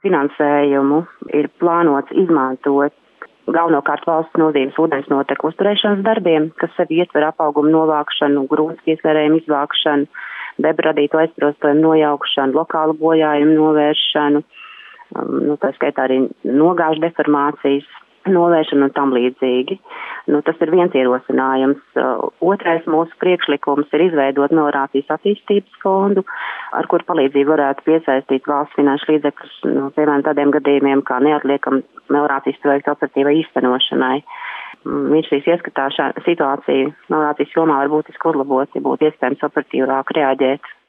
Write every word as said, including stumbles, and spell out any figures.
finansējumu ir plānots izmantot galvenokārt valsts nozīmes ūdens noteku uzturēšanas darbiem, kas sevi ietver apaugumu novākšanu, grūdas piesārējumu izvākšanu, debu radīto aizprostojumu nojaukšanu, lokālu bojājumu novēršanu, um, nu, tā skaitā arī nogāžu deformācijas novēršanu un tam līdzīgi. Nu, tas ir viens ierosinājums. Uh, otrais mūsu priekšlikums ir izveidot meliorācijas attīstības fondu, ar kur palīdzību varētu piesaistīt valsts finanšu līdzekļus, nu, piemēram, tādiem gadījumiem, kā neatliekam meliorācijas projektu operatīvai īstenošanai. Viņš šīs ieskatā situāciju meliorācijas jomā var būtiski uzlabot, ja būtu iespējams operatīvāk reaģēt